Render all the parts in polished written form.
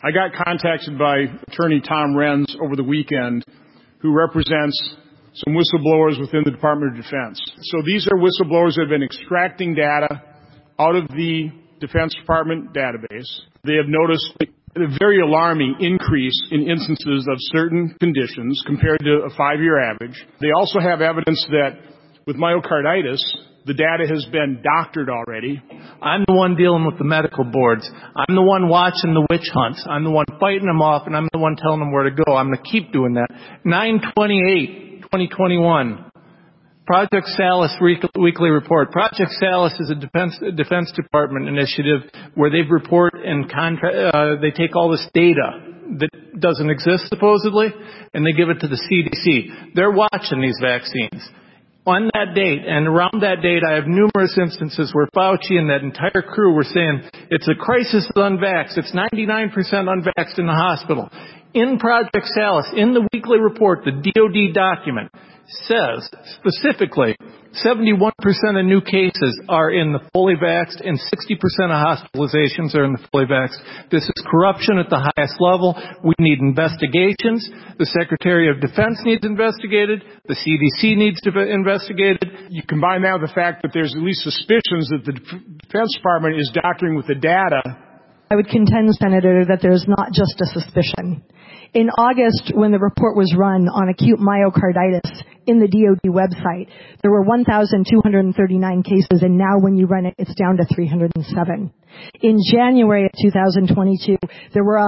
I got contacted by Attorney Tom Renz over the weekend, who represents some whistleblowers within the Department of Defense. So these are whistleblowers that have been extracting data out of the Defense Department database. They have noticed a very alarming increase in instances of certain conditions compared to a 5-year average. They also have evidence that with myocarditis, the data has been doctored already. I'm the one dealing with the medical boards. I'm the one watching the witch hunts. I'm the one fighting them off, and I'm the one telling them where to go. I'm going to keep doing that. 9/28/2021. Project Salus weekly report. Project Salus is a Defense Department initiative where they report and they take all this data that doesn't exist supposedly, and they give it to the CDC. They're watching these vaccines. On that date, and around that date, I have numerous instances where Fauci and that entire crew were saying, it's a crisis of unvaxxed. It's 99% unvaxxed in the hospital. In Project Salus, in the weekly report, the DOD document says specifically 71% of new cases are in the fully vaxxed and 60% of hospitalizations are in the fully vaxxed. This is corruption at the highest level. We need investigations. The Secretary of Defense needs investigated. The CDC needs to be investigated. You combine that with the fact that there's at least suspicions that the Defense Department is doctoring with the data. I would contend, Senator, that there's not just a suspicion. In August, when the report was run on acute myocarditis in the DOD website, there were 1,239 cases, and now when you run it, it's down to 307. In January of 2022, there were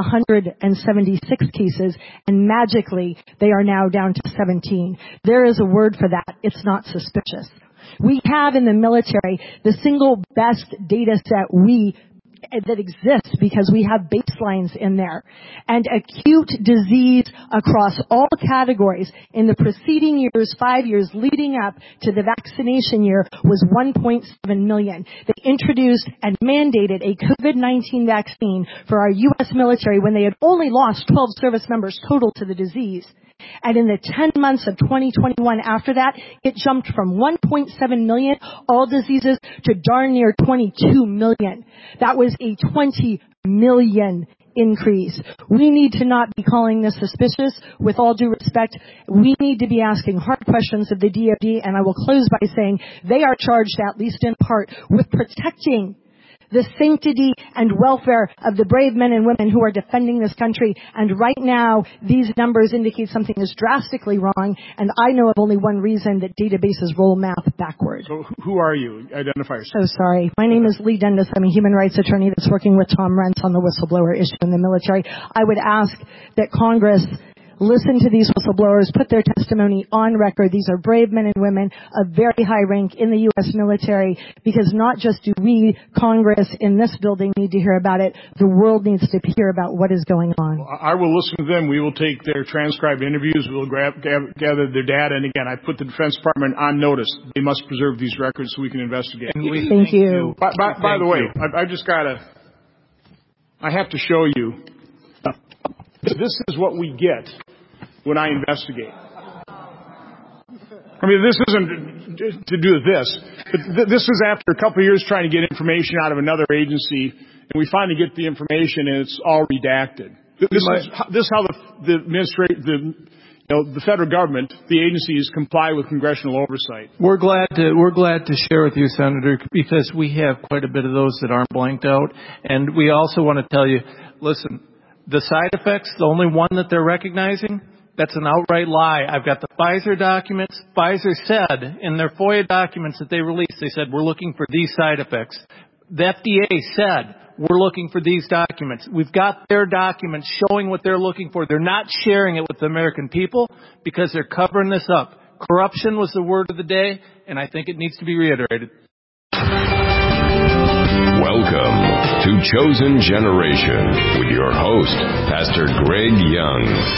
176 cases, and magically, they are now down to 17. There is a word for that. It's not suspicious. We have in the military the single best data set that exists because we have baselines in there. And acute disease across all categories in the preceding years, 5 years leading up to the vaccination year, was 1.7 million. They introduced and mandated a COVID-19 vaccine for our U.S. military when they had only lost 12 service members total to the disease. And in the 10 months of 2021 after that, it jumped from 1.7 million, all diseases, to darn near 22 million. That was a 20 million increase. We need to not be calling this suspicious. With all due respect, we need to be asking hard questions of the DoD, and I will close by saying they are charged, at least in part, with protecting the sanctity and welfare of the brave men and women who are defending this country. And right now, these numbers indicate something is drastically wrong, and I know of only one reason that databases roll math backward. So who are you? Identify yourself. So sorry. My name is Lee Dundas. I'm a human rights attorney that's working with Tom Renz on the whistleblower issue in the military. I would ask that Congress listen to these whistleblowers, put their testimony on record. These are brave men and women of very high rank in the U.S. military, because not just do we, Congress, in this building need to hear about it, the world needs to hear about what is going on. Well, I will listen to them. We will take their transcribed interviews. We will gather their data. And again, I put the Defense Department on notice. They must preserve these records so we can investigate. Thank you. By the way, I have to show you. This is what we get when I investigate. I mean, this isn't to do with this, but this is after a couple of years trying to get information out of another agency, and we finally get the information, and it's all redacted. This is how the federal government, the agencies, comply with congressional oversight. We're glad to share with you, Senator, because we have quite a bit of those that aren't blanked out, and we also want to tell you, listen. The side effects, the only one that they're recognizing, that's an outright lie. I've got the Pfizer documents. Pfizer said in their FOIA documents that they released, they said, we're looking for these side effects. The FDA said, we're looking for these documents. We've got their documents showing what they're looking for. They're not sharing it with the American people because they're covering this up. Corruption was the word of the day, and I think it needs to be reiterated. Welcome to Chosen Generation with your host, Pastor Greg Young.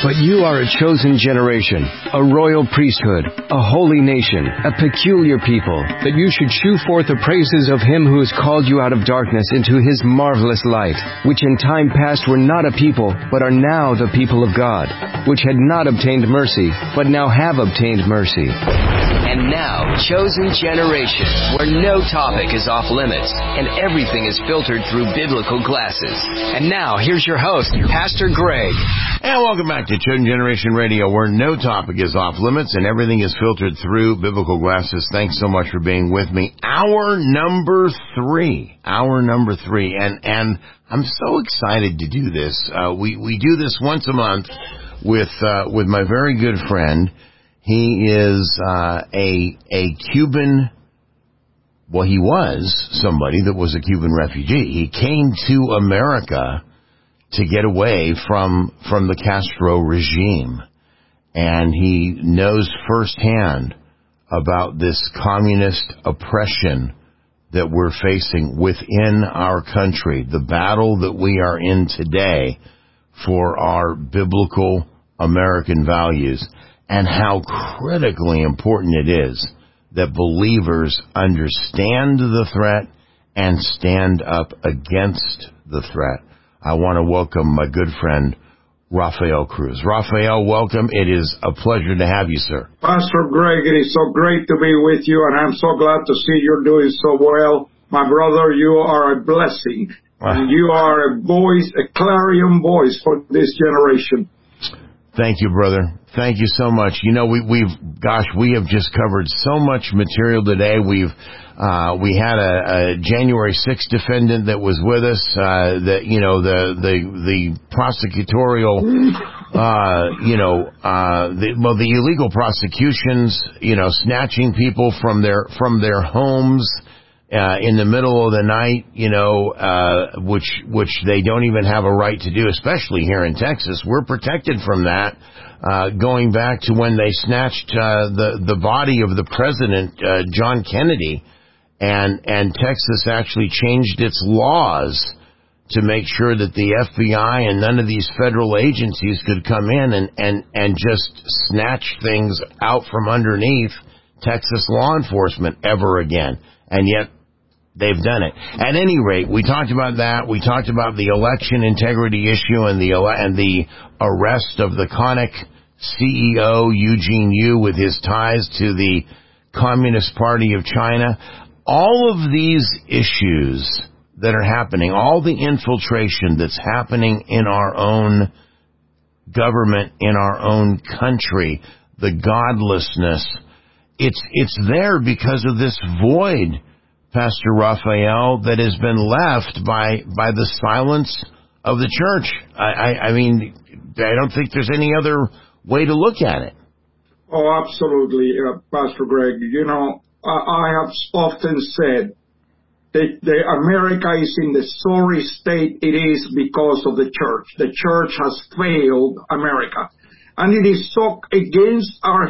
But you are a chosen generation, a royal priesthood, a holy nation, a peculiar people, that you should shew forth the praises of him who has called you out of darkness into his marvelous light, which in time past were not a people, but are now the people of God, which had not obtained mercy, but now have obtained mercy. And now, Chosen Generation, where no topic is off limits, and everything is filtered through biblical glasses. And now, here's your host, Pastor Greg. And welcome back to Chosen Generation Radio, where no topic is off limits and everything is filtered through biblical glasses. Thanks so much for being with me. Hour number three. And I'm so excited to do this. We do this once a month with my very good friend. He is a Cuban. Well, he was somebody that was a Cuban refugee. He came to America to get away from the Castro regime. And he knows firsthand about this communist oppression that we're facing within our country, the battle that we are in today for our biblical American values, and how critically important it is that believers understand the threat and stand up against the threat. I want to welcome my good friend, Rafael Cruz. Rafael, welcome. It is a pleasure to have you, sir. Pastor Greg, it is so great to be with you, and I'm so glad to see you're doing so well. My brother, you are a blessing. And you are a voice, a clarion voice for this generation. Thank you, brother. Thank you so much. You know, we have just covered so much material today. We had a January 6th defendant that was with us, the prosecutorial, the illegal prosecutions, snatching people from their homes, in the middle of the night, which they don't even have a right to do, especially here in Texas. We're protected from that, going back to when they snatched the body of the president, John Kennedy, and Texas actually changed its laws to make sure that the FBI and none of these federal agencies could come in and just snatch things out from underneath Texas law enforcement ever again. And yet, they've done it. At any rate, we talked about that. We talked about the election integrity issue and the arrest of the Konik CEO, Eugene Yu, with his ties to the Communist Party of China. All of these issues that are happening, all the infiltration that's happening in our own government, in our own country, the godlessness, it's there because of this void, Pastor Rafael, that has been left by the silence of the church. I mean, I don't think there's any other way to look at it. Oh, absolutely, Pastor Greg. I have often said that America is in the sorry state it is because of the church. The church has failed America. And it is so against our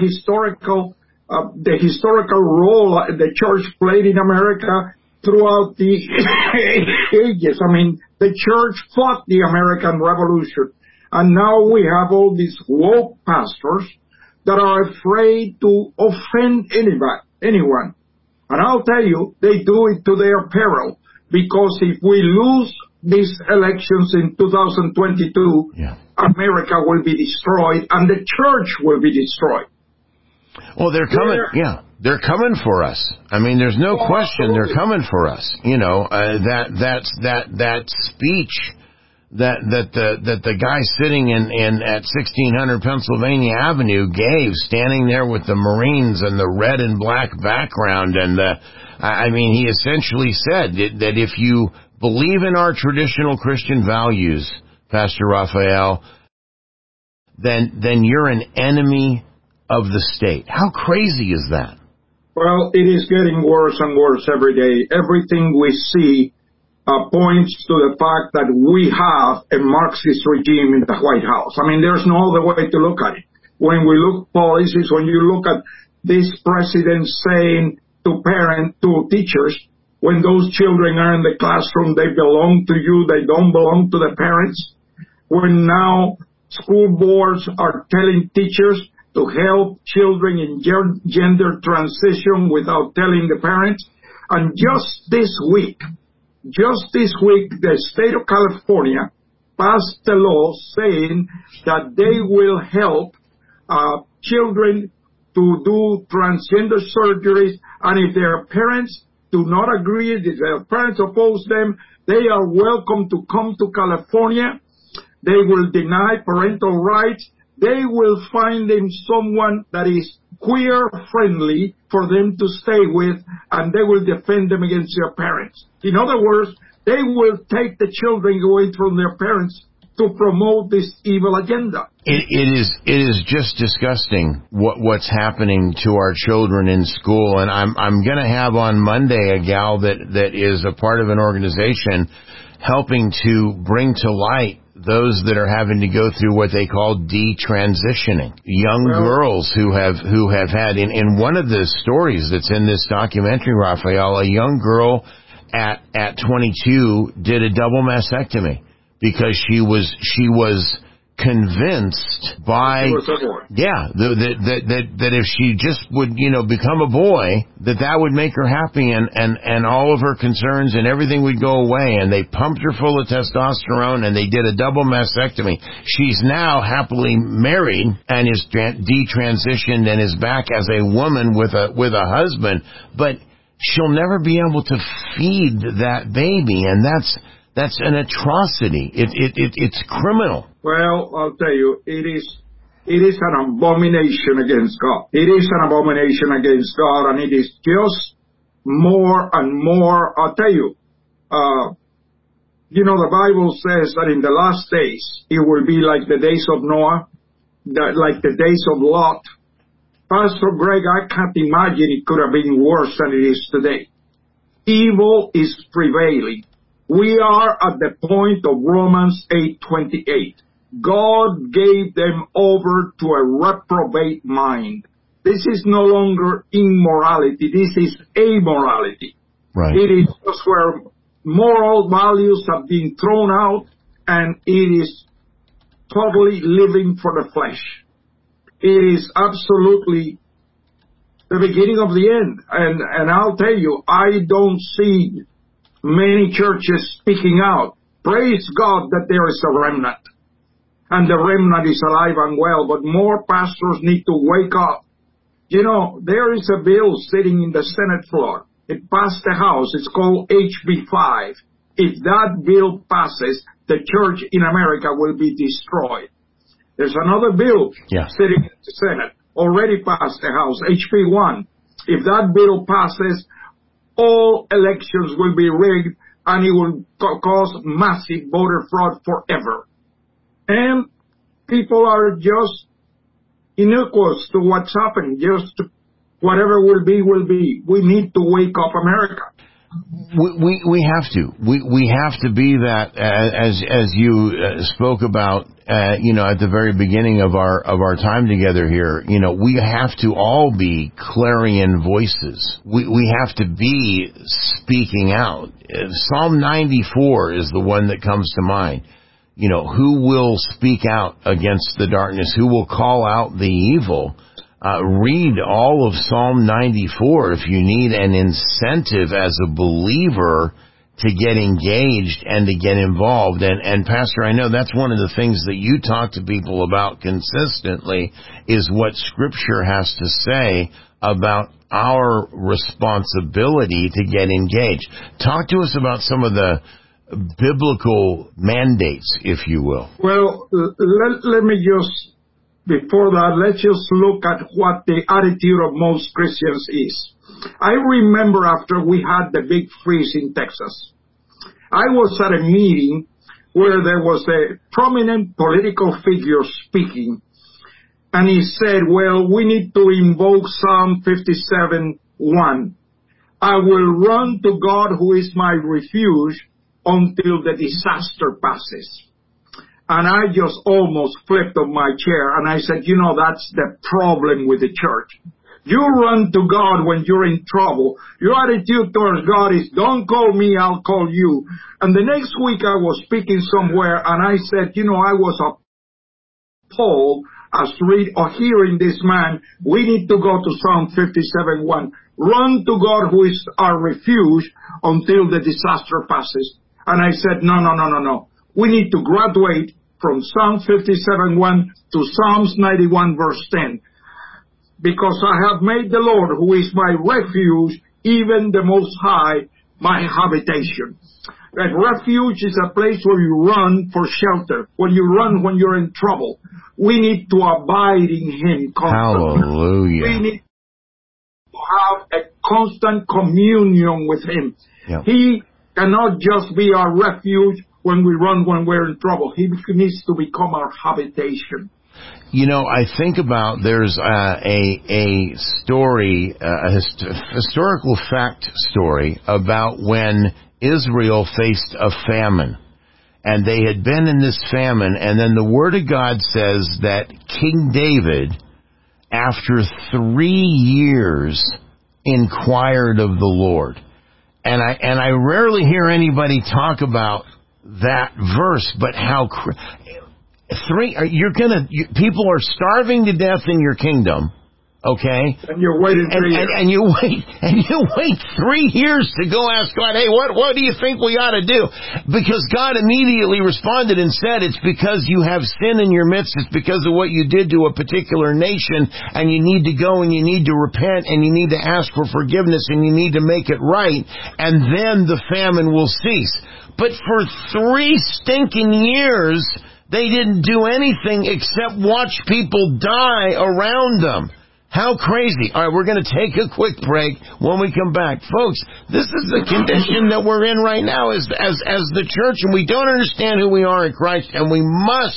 the historical role the church played in America throughout the ages. I mean, the church fought the American Revolution. And now we have all these woke pastors that are afraid to offend anyone. And I'll tell you, they do it to their peril. Because if we lose these elections in 2022, America will be destroyed and the church will be destroyed. Well, they're coming. They're coming for us. I mean, there's no question they're coming for us. That speech that the guy sitting in at 1600 Pennsylvania Avenue gave, standing there with the Marines and the red and black background, and he essentially said that if you believe in our traditional Christian values, Pastor Rafael, then you're an enemy of the state. How crazy is that? Well, it is getting worse and worse every day. Everything we see points to the fact that we have a Marxist regime in the White House. I mean, there's no other way to look at it. When we look policies, when you look at this president saying to teachers, when those children are in the classroom, they belong to you, they don't belong to the parents. When now School boards are telling teachers to help children in gender transition without telling the parents. And just this week, the state of California passed a law saying that they will help children to do transgender surgeries, and if their parents do not agree, if their parents oppose them, they are welcome to come to California. They will deny parental rights. They will find them someone that is queer-friendly for them to stay with, and they will defend them against their parents. In other words, they will take the children away from their parents to promote this evil agenda. It is just disgusting what's happening to our children in school. And I'm going to have on Monday a gal that is a part of an organization helping to bring to light those that are having to go through what they call detransitioning. Young girls who have had, in one of the stories that's in this documentary, Raphael, a young girl at 22 did a double mastectomy because she was convinced by that if she just would become a boy, that would make her happy, and all of her concerns and everything would go away, and they pumped her full of testosterone and they did a double mastectomy. She's now happily married and is detransitioned and is back as a woman with a husband, but she'll never be able to feed that baby, and that's an atrocity. It's criminal. Well, I'll tell you, it is an abomination against God. It is an abomination against God, and it is just more and more. I'll tell you, the Bible says that in the last days, it will be like the days of Noah, like the days of Lot. Pastor Greg, I can't imagine it could have been worse than it is today. Evil is prevailing. We are at the point of Romans 8:28. God gave them over to a reprobate mind. This is no longer immorality. This is amorality. Right. It is just where moral values have been thrown out, and it is totally living for the flesh. It is absolutely the beginning of the end. And I'll tell you, I don't see many churches speaking out. Praise God that there is a remnant. And the remnant is alive and well, but more pastors need to wake up. There is a bill sitting in the Senate floor. It passed the House. It's called HB 5. If that bill passes, the church in America will be destroyed. There's another bill sitting in the Senate, already passed the House, HB 1. If that bill passes, all elections will be rigged, and it will cause massive voter fraud forever. And people are just iniquitous to what's happening. Just whatever will be, will be. We need to wake up America. We have to. We have to be that, as you spoke about, at the very beginning of our time together here. We have to all be clarion voices. We have to be speaking out. Psalm 94 is the one that comes to mind. Who will speak out against the darkness? Who will call out the evil? Read all of Psalm 94 if you need an incentive as a believer to get engaged and to get involved. And Pastor, I know that's one of the things that you talk to people about consistently is what Scripture has to say about our responsibility to get engaged. Talk to us about some of the biblical mandates, if you will. Well, let me just, before that, let's just look at what the attitude of most Christians is. I remember after we had the big freeze in Texas, I was at a meeting where there was a prominent political figure speaking, and he said, well, we need to invoke Psalm 57:1. I will run to God who is my refuge until the disaster passes. And I just almost flipped on my chair, and I said, that's the problem with the church. You run to God when you're in trouble. Your attitude towards God is, don't call me, I'll call you. And the next week I was speaking somewhere, and I said, I was Paul, as hearing this man, we need to go to Psalm 57:1. Run to God who is our refuge until the disaster passes. And I said, no. We need to graduate from Psalm 57:1 to Psalms 91 verse 10. Because I have made the Lord who is my refuge, even the Most High, my habitation. That refuge is a place where you run for shelter, when you run when you're in trouble. We need to abide in Him constantly. Hallelujah. We need to have a constant communion with Him. Yep. He cannot just be our refuge when we run when we're in trouble. He needs to become our habitation. You know, I think about there's a story, historical fact story about when Israel faced a famine. And they had been in this famine, and then the Word of God says that King David, after 3 years, inquired of the Lord. And I rarely hear anybody talk about that verse, but how people are starving to death in your kingdom. Okay, and you're waiting 3 years. And you wait 3 years to go ask God, hey, what do you think we ought to do? Because God immediately responded and said, it's because you have sin in your midst. It's because of what you did to a particular nation, and you need to go and you need to repent and you need to ask for forgiveness and you need to make it right, and then the famine will cease. But for 3 stinking years, they didn't do anything except watch people die around them. How crazy. All right, we're going to take a quick break. When we come back, folks, this is the condition that we're in right now as the church, and we don't understand who we are in Christ, and we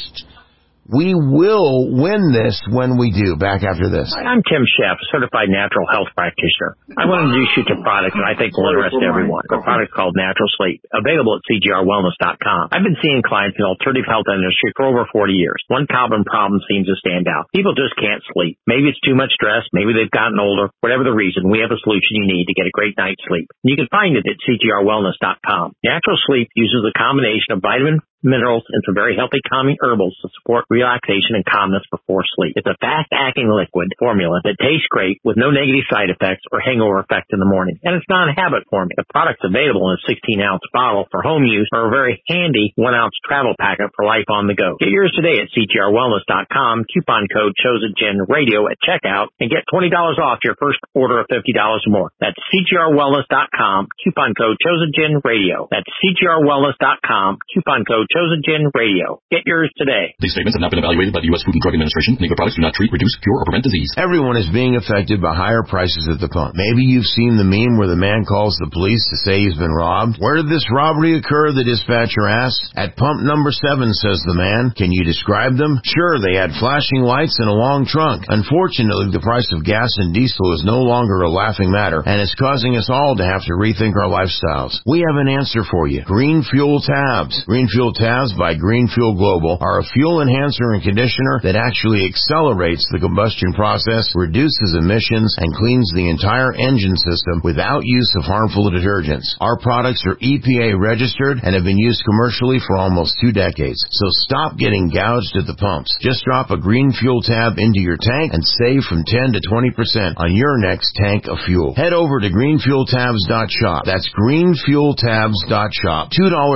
will win this when we do. Back after this. I'm Tim Sheff, certified natural health practitioner. I want to introduce you to a product that I think will interest everyone. A product called Natural Sleep, available at CGRWellness.com. I've been seeing clients in the alternative health industry for over 40 years. One common problem seems to stand out. People just can't sleep. Maybe it's too much stress. Maybe they've gotten older. Whatever the reason, we have a solution you need to get a great night's sleep. You can find it at CGRWellness.com. Natural Sleep uses a combination of vitamin, minerals, and some very healthy calming herbals to support relaxation and calmness before sleep. It's a fast-acting liquid formula that tastes great with no negative side effects or hangover effect in the morning. And it's not a habit forming. The product's available in a 16-ounce bottle for home use or a very handy 1-ounce travel packet for life on the go. Get yours today at CGRWellness.com, coupon code ChosenGenRadio at checkout, and get $20 off your first order of $50 or more. That's CGRWellness.com, coupon code ChosenGenRadio. That's CGRWellness.com, coupon code Chosen Radio. Get yours today. These statements have not been evaluated by the U.S. Food and Drug Administration. Legal products do not treat, reduce, cure, or prevent disease. Everyone is being affected by higher prices at the pump. Maybe you've seen the meme where the man calls the police to say he's been robbed. Where did this robbery occur? The dispatcher asks. At pump number 7, says the man. Can you describe them? Sure, they had flashing lights and a long trunk. Unfortunately, the price of gas and diesel is no longer a laughing matter, and it's causing us all to have to rethink our lifestyles. We have an answer for you. Green Fuel Tabs. Green Fuel Tabs by Green Fuel Global are a fuel enhancer and conditioner that actually accelerates the combustion process, reduces emissions, and cleans the entire engine system without use of harmful detergents. Our products are EPA registered and have been used commercially for almost 2 decades. So stop getting gouged at the pumps. Just drop a Green Fuel Tab into your tank and save from 10 to 20% on your next tank of fuel. Head over to greenfueltabs.shop. That's greenfueltabs.shop.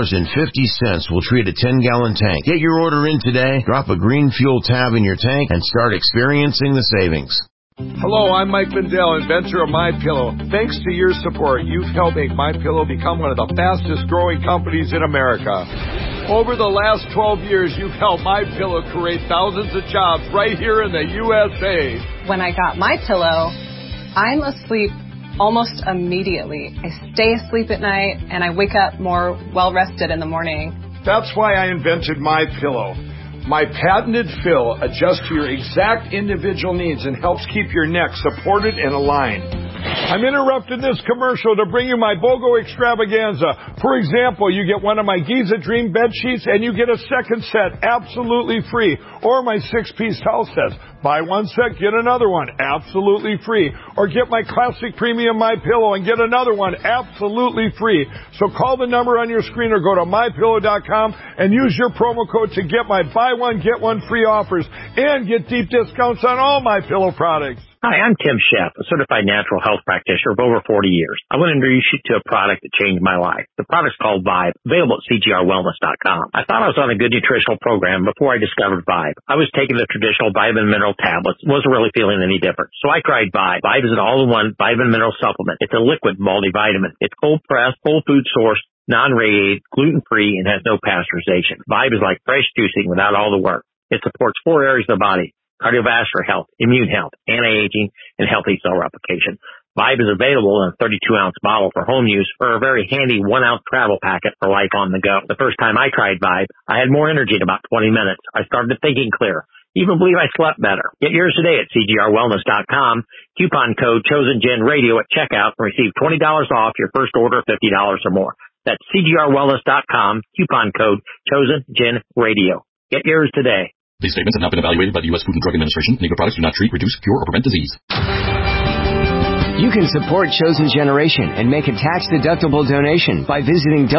$2.50 will treat a 10-gallon tank. Get your order in today, drop a Green Fuel Tab in your tank, and start experiencing the savings. Hello, I'm Mike Lindell, inventor of MyPillow. Thanks to your support, you've helped make MyPillow become one of the fastest growing companies in America. Over the last 12 years, you've helped MyPillow create thousands of jobs right here in the USA. When I got MyPillow, I'm asleep almost immediately. I stay asleep at night, and I wake up more well-rested in the morning. That's why I invented MyPillow. My patented fill adjusts to your exact individual needs and helps keep your neck supported and aligned. I'm interrupting this commercial to bring you my BOGO extravaganza. For example, you get one of my Giza Dream bed sheets and you get a second set absolutely free. Or my 6-piece towel sets. Buy one set, get another one absolutely free. Or get my classic premium MyPillow and get another one absolutely free. So call the number on your screen or go to MyPillow.com and use your promo code to get my buy one, get one free offers and get deep discounts on all MyPillow products. Hi, I'm Tim Sheff, a certified natural health practitioner of over 40 years. I want to introduce you to a product that changed my life. The product's called Vibe, available at CGRWellness.com. I thought I was on a good nutritional program before I discovered Vibe. I was taking the traditional vitamin mineral tablets, wasn't really feeling any different. So I tried Vibe. Vibe is an all-in-one vitamin mineral supplement. It's a liquid multivitamin. It's cold-pressed, whole food sourced, non-radiated, gluten-free, and has no pasteurization. Vibe is like fresh juicing without all the work. It supports 4 areas of the body: cardiovascular health, immune health, anti-aging, and healthy cell replication. Vibe is available in a 32-ounce bottle for home use or a very handy 1-ounce travel packet for life on the go. The first time I tried Vibe, I had more energy in about 20 minutes. I started thinking clearer. Even believe I slept better. Get yours today at CGRWellness.com. Coupon code ChosenGenRadio at checkout and receive $20 off your first order of $50 or more. That's CGRWellness.com. Coupon code ChosenGenRadio. Get yours today. These statements have not been evaluated by the U.S. Food and Drug Administration. Negative products do not treat, reduce, cure, or prevent disease. You can support Chosen Generation and make a tax-deductible donation by visiting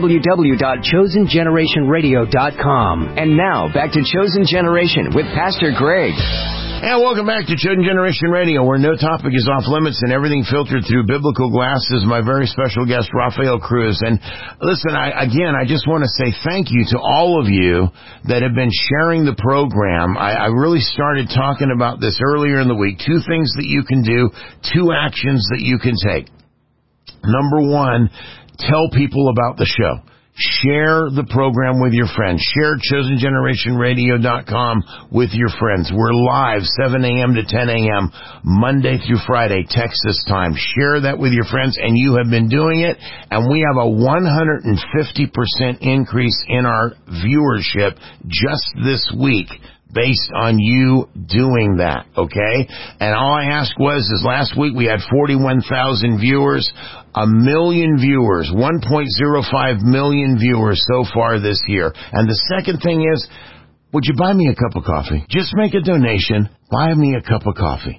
www.chosengenerationradio.com. And now, back to Chosen Generation with Pastor Greg. And welcome back to Chosen Generation Radio, where no topic is off limits and everything filtered through biblical glasses. My very special guest, Rafael Cruz. And listen, I just want to say thank you to all of you that have been sharing the program. I really started talking about this earlier in the week. 2 things that you can do, 2 actions that you can take. Number 1, tell people about the show. Share the program with your friends. Share ChosenGenerationRadio.com with your friends. We're live 7 a.m. to 10 a.m. Monday through Friday, Texas time. Share that with your friends, and you have been doing it. And we have a 150% increase in our viewership just this week, based on you doing that, okay? And all I asked is last week we had 41,000 viewers, 1 million viewers, 1.05 million viewers so far this year. And the second thing is, would you buy me a cup of coffee? Just make a donation. Buy me a cup of coffee.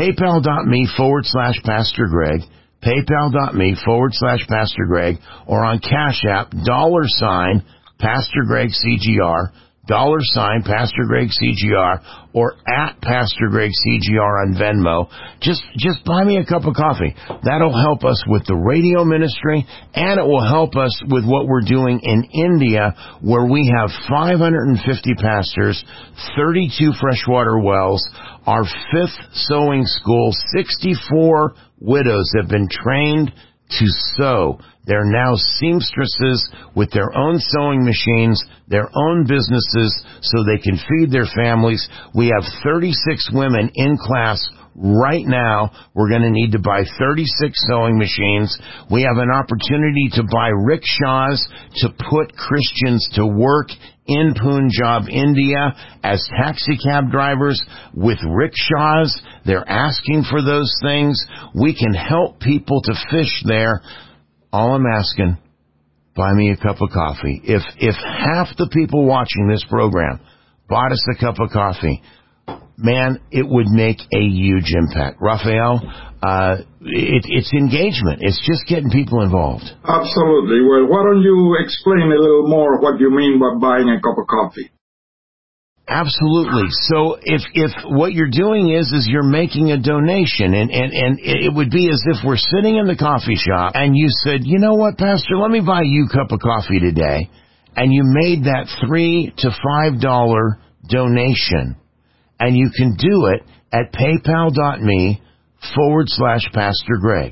PayPal.me/Pastor Greg. PayPal.me/Pastor Greg. Or on Cash App, $ Pastor Greg CGR. $ Pastor Greg CGR, or at Pastor Greg CGR on Venmo. Just buy me a cup of coffee. That'll help us with the radio ministry, and it will help us with what we're doing in India, where we have 550 pastors, 32 freshwater wells, our 5th sewing school, 64 widows have been trained to sew. They're now seamstresses with their own sewing machines, their own businesses, so they can feed their families. We have 36 women in class right now. We're going to need to buy 36 sewing machines. We have an opportunity to buy rickshaws to put Christians to work in Punjab, India, as taxi cab drivers with rickshaws. They're asking for those things. We can help people to fish there. All I'm asking, buy me a cup of coffee. If half the people watching this program bought us a cup of coffee, man, it would make a huge impact. Rafael, it's engagement. It's just getting people involved. Absolutely. Well, why don't you explain a little more what you mean by buying a cup of coffee? Absolutely. So if what you're doing is you're making a donation, and it would be as if we're sitting in the coffee shop and you said, you know what, Pastor, let me buy you a cup of coffee today. And you made that $3 to $5 donation. And you can do it at PayPal.me/Pastor Greg.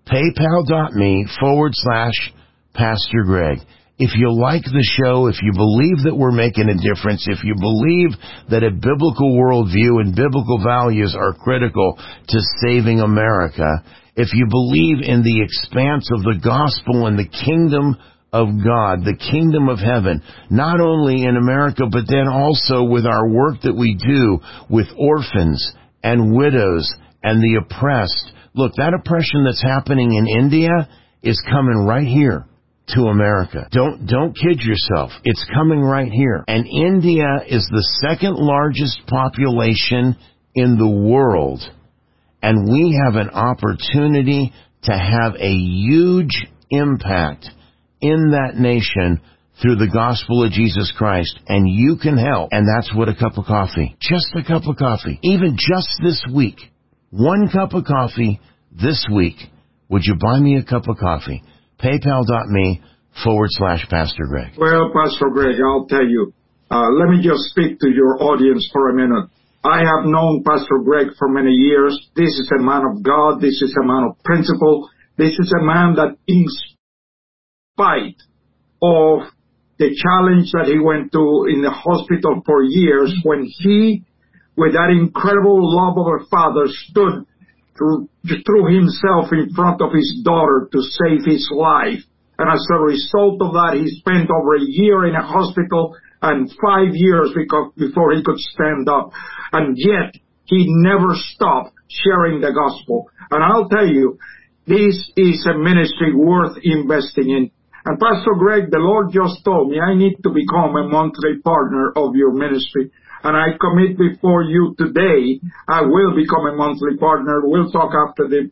PayPal.me/Pastor Greg. If you like the show, if you believe that we're making a difference, if you believe that a biblical worldview and biblical values are critical to saving America, if you believe in the expanse of the gospel and the kingdom of God, the kingdom of heaven, not only in America, but then also with our work that we do with orphans and widows and the oppressed, Look, that oppression that's happening in India is coming right here to America. Don't kid yourself. It's coming right here. And India is the second largest population in the world. And we have an opportunity to have a huge impact in that nation through the gospel of Jesus Christ. And you can help. And that's what a cup of coffee. Just a cup of coffee. Even just this week. 1 cup of coffee this week. Would you buy me a cup of coffee? PayPal.me/Pastor Greg. Well, Pastor Greg, I'll tell you. Let me just speak to your audience for a minute. I have known Pastor Greg for many years. This is a man of God. This is a man of principle. This is a man that, in spite of the challenge that he went through in the hospital for years, when he, with that incredible love of a father, stood threw himself in front of his daughter to save his life. And as a result of that, he spent over a year in a hospital and 5 years before he could stand up. And yet, he never stopped sharing the gospel. And I'll tell you, this is a ministry worth investing in. And Pastor Greg, the Lord just told me I need to become a monthly partner of your ministry. And I commit before you today, I will become a monthly partner. We'll talk after the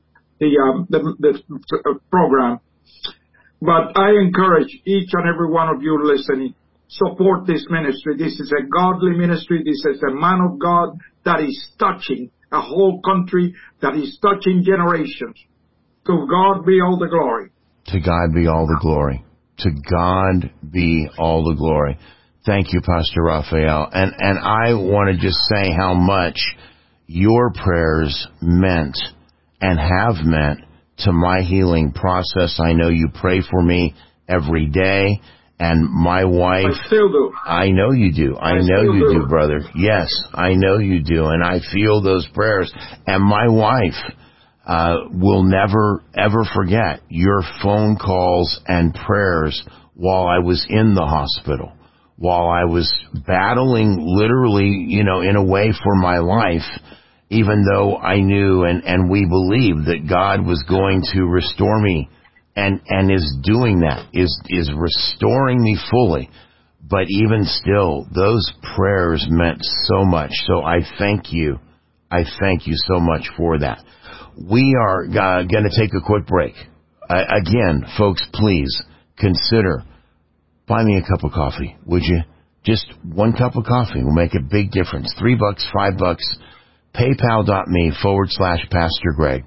program. But I encourage each and every one of you listening, support this ministry. This is a godly ministry. This is a man of God that is touching a whole country, that is touching generations. To God be all the glory. To God be all the glory. To God be all the glory. Thank you, Pastor Rafael. And I want to just say how much your prayers meant and have meant to my healing process. I know you pray for me every day, and my wife... I still do. I know you do. I know you do, brother. Yes, I know you do, and I feel those prayers. And my wife will never, ever forget your phone calls and prayers while I was in the hospital, while I was battling literally, in a way for my life, even though I knew and we believed that God was going to restore me and is doing that, is restoring me fully. But even still, those prayers meant so much. So I thank you. I thank you so much for that. We are going to take a quick break. Again, folks, please consider buy me a cup of coffee, would you? Just 1 cup of coffee will make a big difference. $3, $5. PayPal.me/Pastor Greg.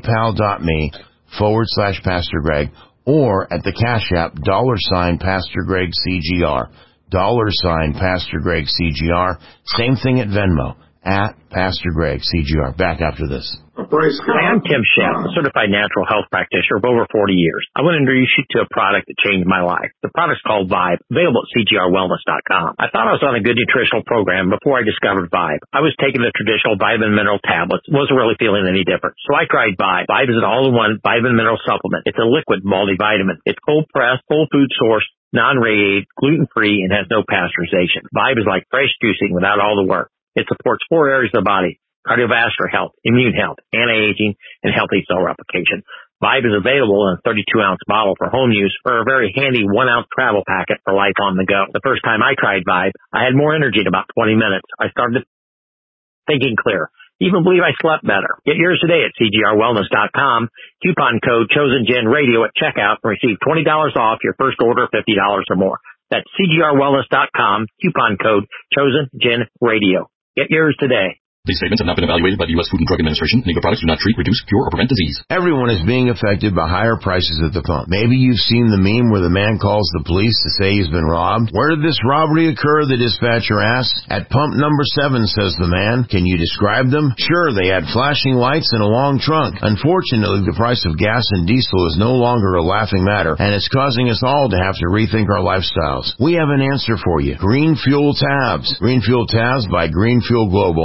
PayPal.me/Pastor Greg. Or at the Cash App, $Pastor Greg CGR. $Pastor Greg CGR. Same thing at Venmo, at Pastor Greg CGR. Back after this. Hi, I'm Tim Sheff, a certified natural health practitioner of over 40 years. I want to introduce you to a product that changed my life. The product's called Vibe, available at CGRWellness.com. I thought I was on a good nutritional program before I discovered Vibe. I was taking the traditional vitamin mineral tablets, wasn't really feeling any different. So I tried Vibe. Vibe is an all-in-one vitamin mineral supplement. It's a liquid multivitamin. It's cold-pressed, whole food sourced, non-radiated, gluten-free, and has no pasteurization. Vibe is like fresh juicing without all the work. It supports 4 areas of the body: cardiovascular health, immune health, anti-aging, and healthy cell replication. Vibe is available in a 32-ounce bottle for home use or a very handy 1-ounce travel packet for life on the go. The first time I tried Vibe, I had more energy in about 20 minutes. I started thinking clear. Even believe I slept better. Get yours today at CGRWellness.com. Coupon code ChosenGenRadio at checkout and receive $20 off your first order of $50 or more. That's CGRWellness.com. Coupon code ChosenGenRadio. Get yours today. These statements have not been evaluated by the U.S. Food and Drug Administration. Nego products do not treat, reduce, cure, or prevent disease. Everyone is being affected by higher prices at the pump. Maybe you've seen the meme where the man calls the police to say he's been robbed. Where did this robbery occur? The dispatcher asks. At pump number 7, says the man. Can you describe them? Sure, they had flashing lights and a long trunk. Unfortunately, the price of gas and diesel is no longer a laughing matter, and it's causing us all to have to rethink our lifestyles. We have an answer for you. Green Fuel Tabs. Green Fuel Tabs by Green Fuel Global are a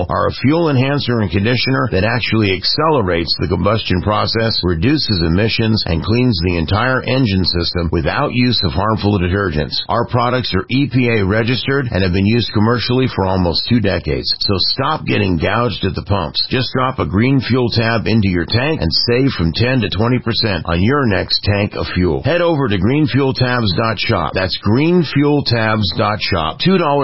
fuel enhancer and conditioner that actually accelerates the combustion process, reduces emissions, and cleans the entire engine system without use of harmful detergents. Our products are EPA registered and have been used commercially for almost 2 decades. So stop getting gouged at the pumps. Just drop a Green Fuel tab into your tank and save from 10 to 20% on your next tank of fuel. Head over to greenfueltabs.shop. That's greenfueltabs.shop.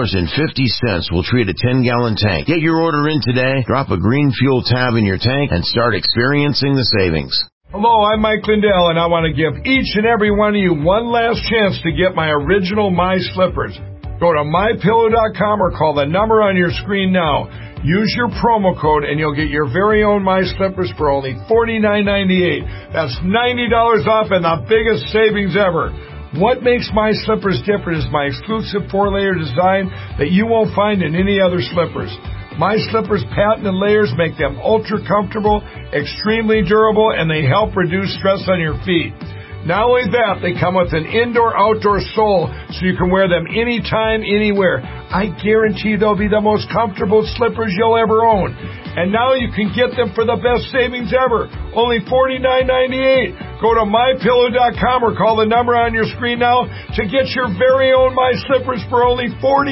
$2.50 will treat a 10-gallon tank. Get your order in today, drop a Green Fuel tab in your tank, and start experiencing the savings. Hello, I'm Mike Lindell, and I want to give each and every one of you one last chance to get my original My Slippers. Go to MyPillow.com or call the number on your screen now. Use your promo code, and you'll get your very own My Slippers for only $49.98. That's $90 off and the biggest savings ever. What makes My Slippers different is my exclusive 4-layer design that you won't find in any other slippers. My Slippers patented layers make them ultra comfortable, extremely durable, and they help reduce stress on your feet. Not only that, they come with an indoor-outdoor sole so you can wear them anytime, anywhere. I guarantee they'll be the most comfortable slippers you'll ever own. And now you can get them for the best savings ever, only $49.98. Go to MyPillow.com or call the number on your screen now to get your very own My Slippers for only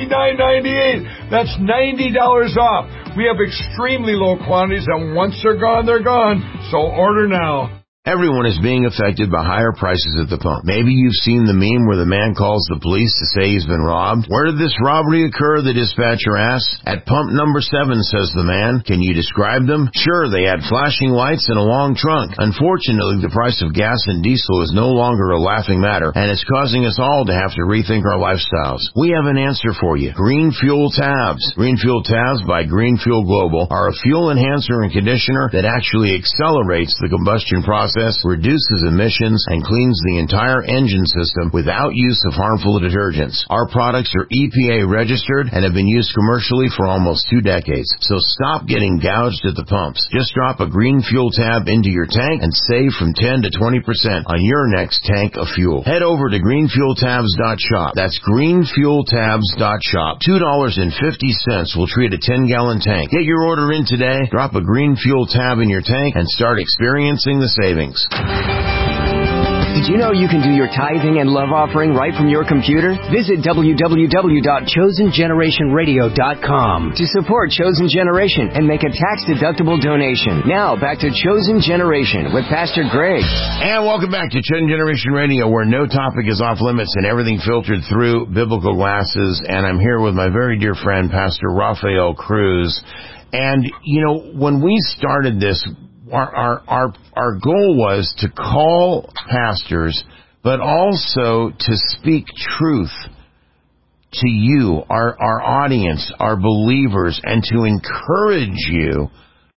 $49.98. That's $90 off. We have extremely low quantities, and once they're gone, so order now. Everyone is being affected by higher prices at the pump. Maybe you've seen the meme where the man calls the police to say he's been robbed. Where did this robbery occur, the dispatcher asks. At pump number 7, says the man. Can you describe them? Sure, they had flashing lights and a long trunk. Unfortunately, the price of gas and diesel is no longer a laughing matter, and it's causing us all to have to rethink our lifestyles. We have an answer for you. Green Fuel Tabs. Green Fuel Tabs by Green Fuel Global are a fuel enhancer and conditioner that actually accelerates the combustion process, reduces emissions, and cleans the entire engine system without use of harmful detergents. Our products are EPA registered and have been used commercially for almost 2 decades. So stop getting gouged at the pumps. Just drop a Green Fuel tab into your tank and save from 10 to 20% on your next tank of fuel. Head over to greenfueltabs.shop. That's greenfueltabs.shop. $2.50 will treat a 10-gallon tank. Get your order in today, drop a Green Fuel tab in your tank, and start experiencing the savings. Did you know you can do your tithing and love offering right from your computer? Visit www.chosengenerationradio.com to support Chosen Generation and make a tax-deductible donation. Now, back to Chosen Generation with Pastor Greg. And welcome back to Chosen Generation Radio, where no topic is off limits and everything filtered through biblical glasses. And I'm here with my very dear friend, Pastor Rafael Cruz. And, you know, when we started this, our goal was to call pastors, but also to speak truth to you, our audience, our believers, and to encourage you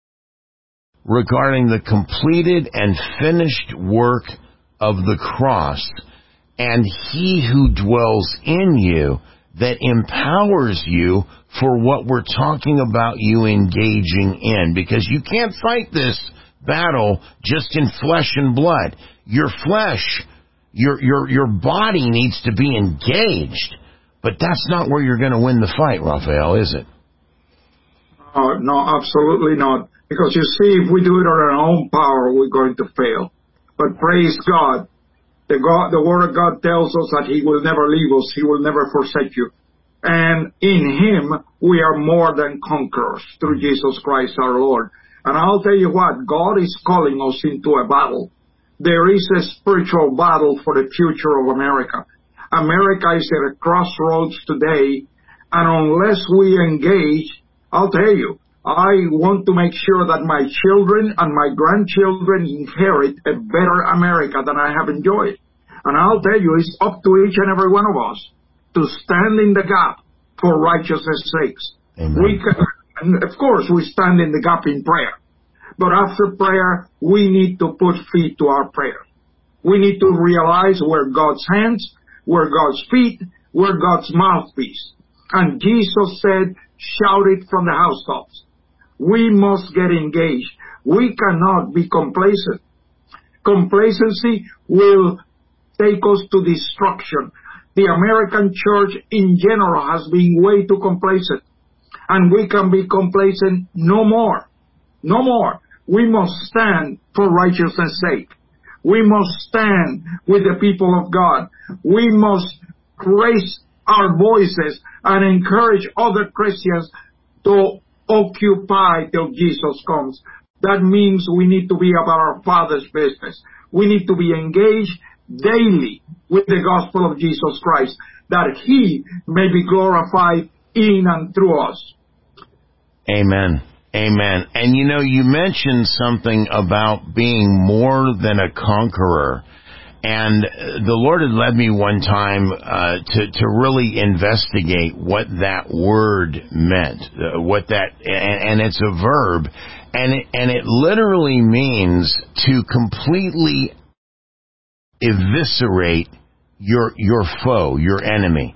regarding the completed and finished work of the cross and He who dwells in you that empowers you for what we're talking about you engaging in. Because you can't fight this battle just in flesh and blood. Your flesh, your body needs to be engaged. But that's not where you're going to win the fight, Rafael, is it? No, absolutely not. Because you see, if we do it on our own power, we're going to fail. But praise God. The Word of God tells us that He will never leave us. He will never forsake you. And in Him, we are more than conquerors through Jesus Christ our Lord. And I'll tell you what, God is calling us into a battle. There is a spiritual battle for the future of America. America is at a crossroads today, and unless we engage, I'll tell you, I want to make sure that my children and my grandchildren inherit a better America than I have enjoyed. And I'll tell you, it's up to each and every one of us to stand in the gap for righteousness' sakes. Amen. And of course, we stand in the gap in prayer. But after prayer, we need to put feet to our prayer. We need to realize we're God's hands, we're God's feet, we're God's mouthpiece. And Jesus said, shout it from the housetops. We must get engaged. We cannot be complacent. Complacency will take us to destruction. The American church in general has been way too complacent. and we can be complacent no more. No more. We must stand for righteousness' sake. We must stand with the people of God. We must raise our voices and encourage other Christians to occupy till Jesus comes. That means we need to be about our Father's business. We need to be engaged daily with the gospel of Jesus Christ, that He may be glorified in and through us. Amen. Amen. And you mentioned something about being more than a conqueror. And the Lord had led me one time to really investigate what that word meant, and it's a verb, and it literally means to completely eviscerate your foe, your enemy,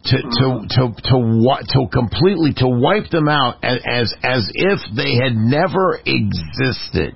to completely to wipe them out as if they had never existed.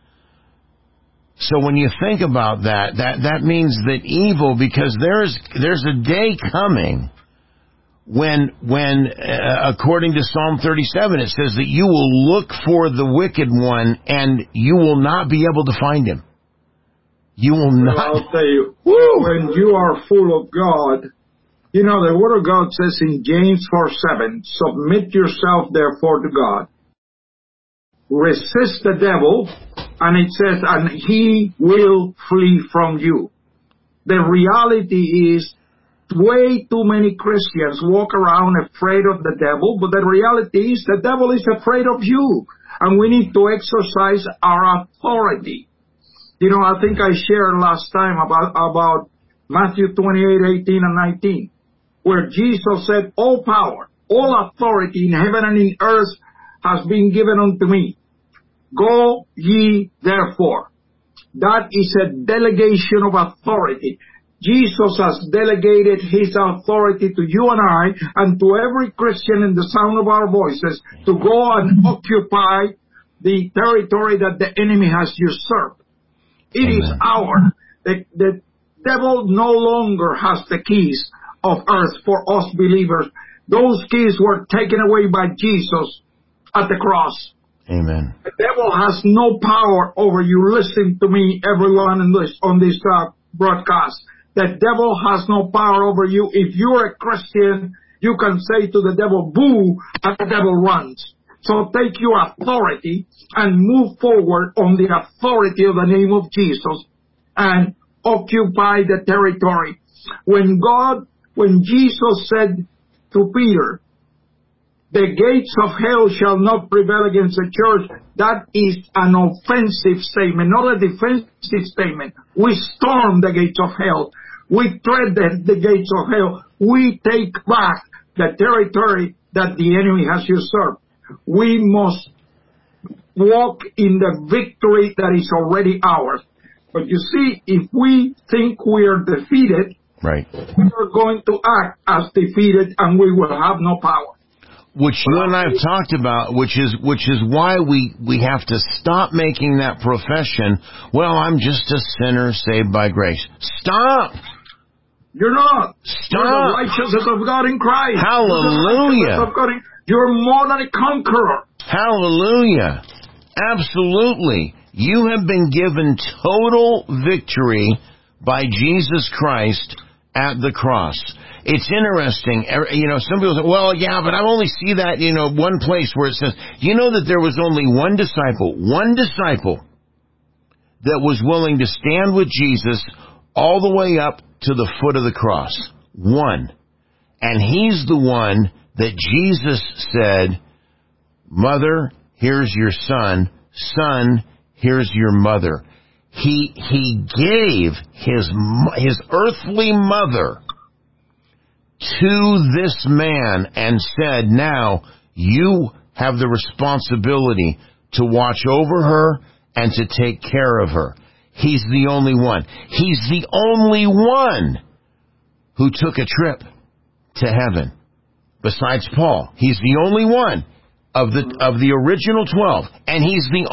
So when you think about that means that evil, because there's a day coming when according to Psalm 37, it says that you will look for the wicked one and you will not be able to find him. You will not. Well, I'll tell you, when you are full of God, the Word of God says in James 4:7, submit yourself therefore to God. Resist the devil, and it says, and he will flee from you. The reality is, way too many Christians walk around afraid of the devil, but the reality is the devil is afraid of you, and we need to exercise our authority. I think I shared last time about Matthew 28:18 and 19, where Jesus said, all power, all authority in heaven and in earth has been given unto me. Go ye therefore. That is a delegation of authority. Jesus has delegated His authority to you and I, and to every Christian in the sound of our voices, to go and occupy the territory that the enemy has usurped. It is ours. The devil no longer has the keys of earth for us believers. Those keys were taken away by Jesus at the cross. Amen. The devil has no power over you. Listen to me, everyone on this broadcast. The devil has no power over you. If you're a Christian, you can say to the devil, boo, and the devil runs. So take your authority and move forward on the authority of the name of Jesus and occupy the territory. When Jesus said to Peter, the gates of hell shall not prevail against the church, that is an offensive statement, not a defensive statement. We storm the gates of hell. We tread the gates of hell. We take back the territory that the enemy has usurped. We must walk in the victory that is already ours. But you see, if we think we are defeated, right, we are going to act as defeated and we will have no power. Which you and I have talked about, which is why we have to stop making that profession, well, I'm just a sinner saved by grace. Stop! You're not. Stop! You're the righteousness of God in Christ. Hallelujah! You're more than a conqueror. Hallelujah! Absolutely. You have been given total victory by Jesus Christ at the cross. It's interesting. Some people say, well, yeah, but I only see that, one place where it says, that there was only one disciple that was willing to stand with Jesus all the way up to the foot of the cross. One. And he's the one that Jesus said, Mother, here's your son. Son, here's your mother. He gave his earthly mother to this man and said, now you have the responsibility to watch over her and to take care of her. He's the only one. He's the only one who took a trip to heaven besides Paul. He's the only one of the original 12. And he's the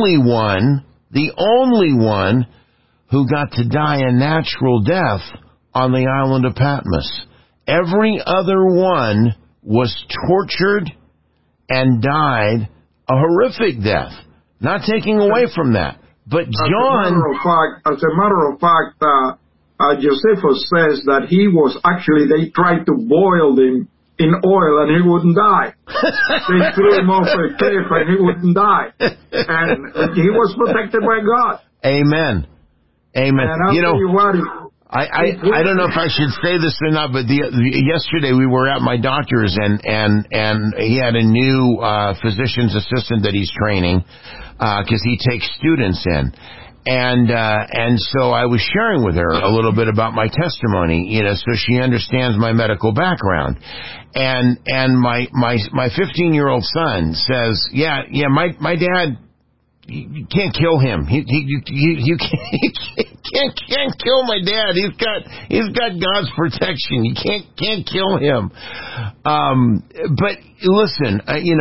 only one who got to die a natural death on the island of Patmos. Every other one was tortured and died a horrific death. Not taking away from that. But John... As a matter of fact, Josephus says that he was actually, they tried to boil him in oil and he wouldn't die. They threw him off a cliff and he wouldn't die. And he was protected by God. Amen. Amen. And I'll tell you what, I don't know if I should say this or not, but yesterday we were at my doctor's and he had a new physician's assistant that he's training because he takes students in. And so I was sharing with her a little bit about my testimony, so she understands my medical background. And my 15-year-old son says, yeah, my dad, you can't kill him. You can't kill my dad. He's got God's protection. You can't kill him. But listen,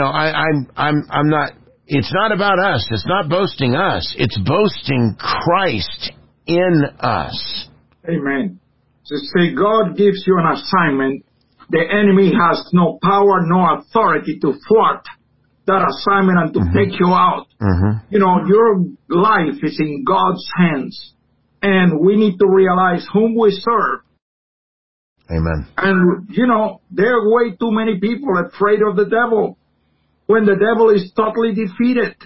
I'm not. It's not about us. It's not boasting us. It's boasting Christ in us. Amen. So say God gives you an assignment. The enemy has no power, no authority to thwart that assignment and to take you out. Your life is in God's hands. And we need to realize whom we serve. Amen. And, there are way too many people afraid of the devil when the devil is totally defeated.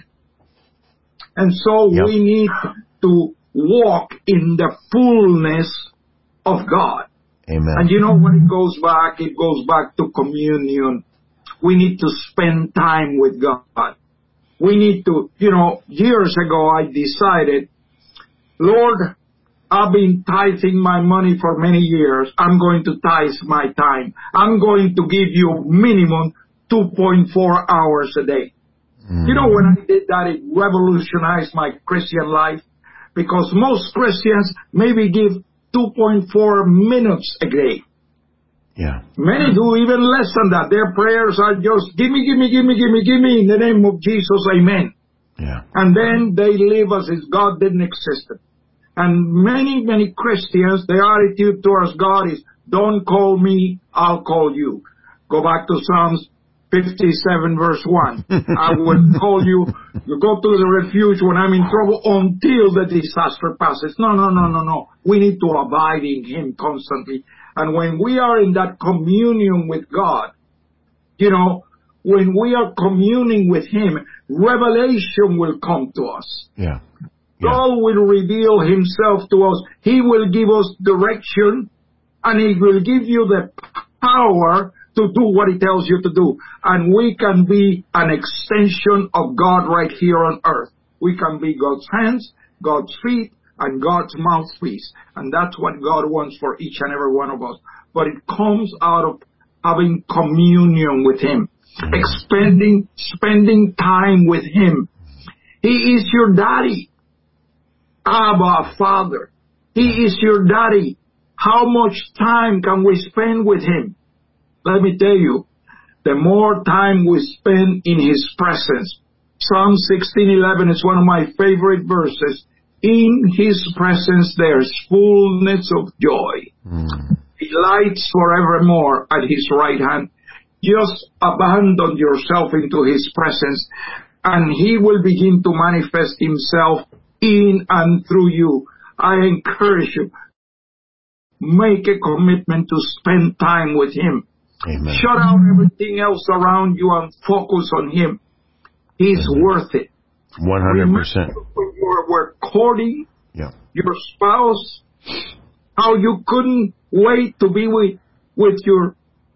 And so we need to walk in the fullness of God. Amen. And when it goes back to communion. We need to spend time with God. We need to, years ago I decided, Lord, I've been tithing my money for many years. I'm going to tithe my time. I'm going to give you minimum 2.4 hours a day. When I did that, it revolutionized my Christian life because most Christians maybe give 2.4 minutes a day. Yeah. Many do even less than that. Their prayers are just, give me, in the name of Jesus, amen. Yeah. And then they live as if God didn't exist. And many, many Christians, their attitude towards God is, don't call me, I'll call you. Go back to Psalms 57 verse 1. I will call you, go to the refuge when I'm in trouble until the disaster passes. No. We need to abide in Him constantly. And when we are in that communion with God, when we are communing with Him, revelation will come to us. Yeah. God will reveal Himself to us. He will give us direction, and He will give you the power to do what He tells you to do. And we can be an extension of God right here on earth. We can be God's hands, God's feet, and God's mouthpiece. And that's what God wants for each and every one of us. But it comes out of having communion with Him, spending time with Him. He is your daddy. Abba, Father. He is your daddy. How much time can we spend with Him? Let me tell you, the more time we spend in His presence. Psalm 16:11 is one of my favorite verses. In His presence there's fullness of joy. Delights forevermore at His right hand. Just abandon yourself into His presence and He will begin to manifest Himself in and through you. I encourage you, make a commitment to spend time with Him. Amen. Shut out everything else around you and focus on Him. He's worth it. 100%. When you were courting your spouse, how you couldn't wait to be with your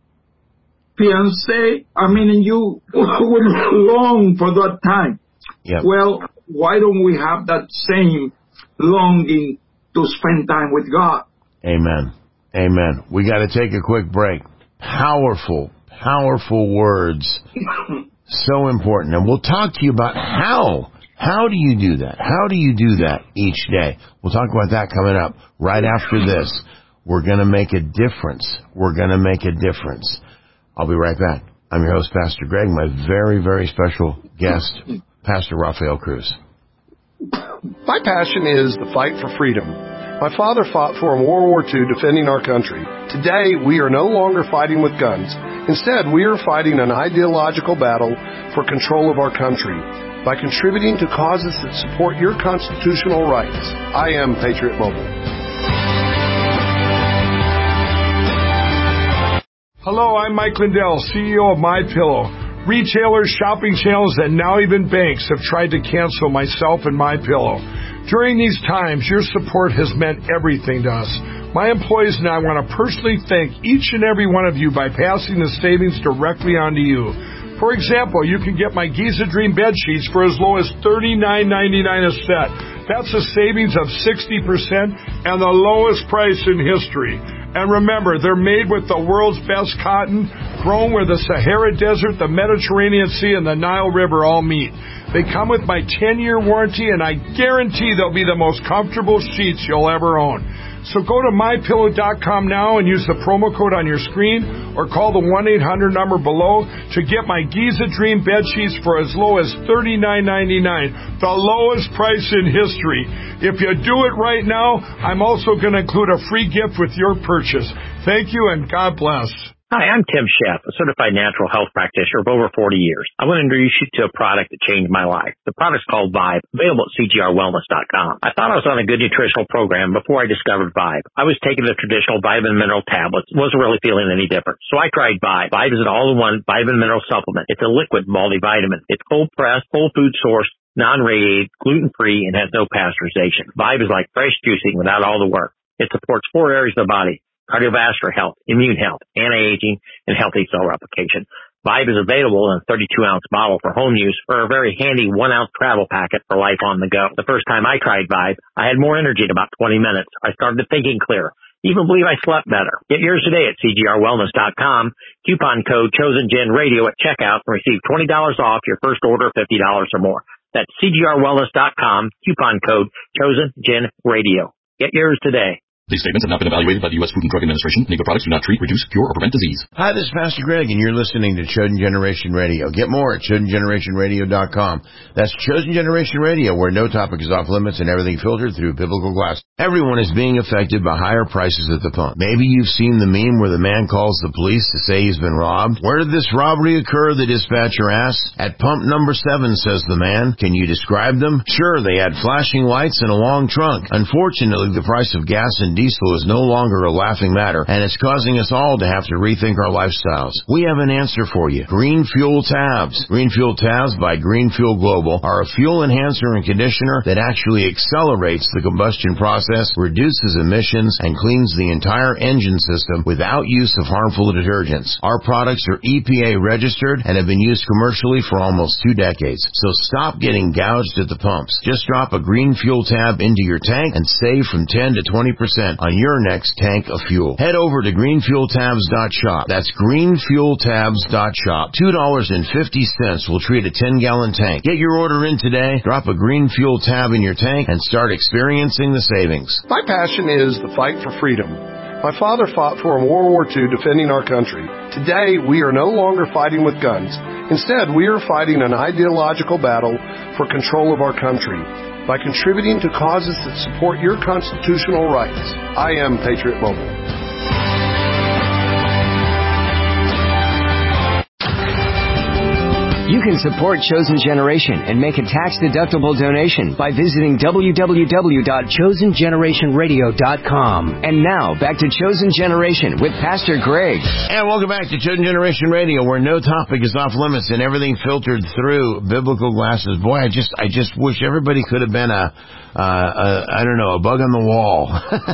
fiancé. You would long for that time. Yep. Well, why don't we have that same longing to spend time with God? Amen. Amen. We got to take a quick break. Powerful words. So important. And we'll talk to you about how. How do you do that? How do you do that each day? We'll talk about that coming up right after this. We're going to make a difference. We're going to make a difference. I'll be right back. I'm your host, Pastor Greg. My very, very special guest, Pastor Rafael Cruz. My passion is the fight for freedom. My father fought for in World War II defending our country. Today, we are no longer fighting with guns. Instead, we are fighting an ideological battle for control of our country by contributing to causes that support your constitutional rights. I am Patriot Mobile. Hello, I'm Mike Lindell, CEO of MyPillow. Retailers, shopping channels, and now even banks have tried to cancel myself and MyPillow. During these times, your support has meant everything to us. My employees and I want to personally thank each and every one of you by passing the savings directly on to you. For example, you can get my Giza Dream bed sheets for as low as $39.99 a set. That's a savings of 60% and the lowest price in history. And remember, they're made with the world's best cotton, grown where the Sahara Desert, the Mediterranean Sea, and the Nile River all meet. They come with my 10-year warranty, and I guarantee they'll be the most comfortable sheets you'll ever own. So go to MyPillow.com now and use the promo code on your screen or call the 1-800 number below to get my Giza Dream bed sheets for as low as $39.99, the lowest price in history. If you do it right now, I'm also going to include a free gift with your purchase. Thank you and God bless. Hi, I'm Tim Sheff, a certified natural health practitioner of over 40 years. I want to introduce you to a product that changed my life. The product's called Vibe, available at CGRWellness.com. I thought I was on a good nutritional program before I discovered Vibe. I was taking the traditional vitamin mineral tablets, wasn't really feeling any different. So I tried Vibe. Vibe is an all-in-one vitamin mineral supplement. It's a liquid multivitamin. It's cold-pressed, whole food sourced, non-radiated, gluten-free, and has no pasteurization. Vibe is like fresh juicing without all the work. It supports 4 areas of the body: cardiovascular health, immune health, anti-aging, and healthy cell replication. Vibe is available in a 32-ounce bottle for home use or a very handy 1-ounce travel packet for life on the go. The first time I tried Vibe, I had more energy in about 20 minutes. I started thinking clearer. Even believe I slept better. Get yours today at CGRWellness.com. Coupon code ChosenGenRadio at checkout and receive $20 off your first order of $50 or more. That's CGRWellness.com. Coupon code ChosenGenRadio. Get yours today. These statements have not been evaluated by the U.S. Food and Drug Administration. Legal products do not treat, reduce, cure, or prevent disease. Hi, this is Pastor Greg, and you're listening to Chosen Generation Radio. Get more at ChosenGenerationRadio.com. That's Chosen Generation Radio, where no topic is off limits and everything filtered through biblical glass. Everyone is being affected by higher prices at the pump. Maybe you've seen the meme where the man calls the police to say he's been robbed. Where did this robbery occur? The dispatcher asks. At pump number 7, says the man. Can you describe them? Sure, they had flashing lights and a long trunk. Unfortunately, the price of gas and diesel is no longer a laughing matter, and it's causing us all to have to rethink our lifestyles. We have an answer for you. Green Fuel Tabs. Green Fuel Tabs by Green Fuel Global are a fuel enhancer and conditioner that actually accelerates the combustion process, reduces emissions, and cleans the entire engine system without use of harmful detergents. Our products are EPA registered and have been used commercially for almost 2 decades. So stop getting gouged at the pumps. Just drop a Green Fuel Tab into your tank and save from 10 to 20% on your next tank of fuel. Head over to greenfueltabs.shop. That's greenfueltabs.shop. $2.50 will treat a 10-gallon tank. Get your order in today, drop a Green Fuel Tab in your tank, and start experiencing the savings. My passion is the fight for freedom. My father fought for in World War II defending our country. Today, we are no longer fighting with guns. Instead, we are fighting an ideological battle for control of our country by contributing to causes that support your constitutional rights. I am Patriot Mobile. You can support Chosen Generation and make a tax-deductible donation by visiting www.chosengenerationradio.com. And now, back to Chosen Generation with Pastor Greg. And welcome back to Chosen Generation Radio, where no topic is off limits and everything filtered through biblical glasses. Boy, I just wish everybody could have been a bug on the wall.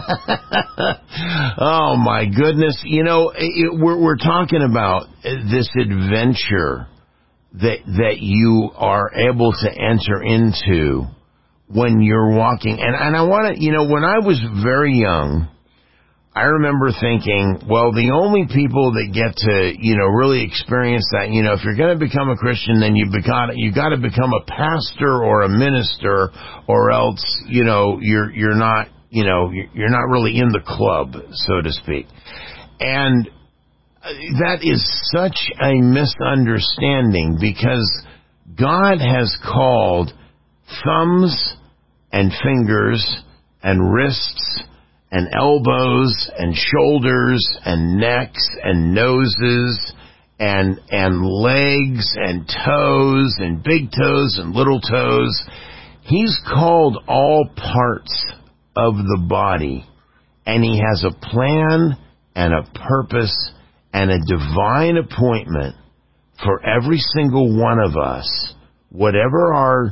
Oh, my goodness. You know, we're talking about this adventure that you are able to enter into when you're walking. And I want to, when I was very young, I remember thinking, well, the only people that get to, really experience that, if you're going to become a Christian, then you got to become a pastor or a minister, or else, you're not really in the club, so to speak. And that is such a misunderstanding, because God has called thumbs and fingers and wrists and elbows and shoulders and necks and noses and legs and toes and big toes and little toes. He's called all parts of the body, and he has a plan and a purpose and a divine appointment for every single one of us, whatever our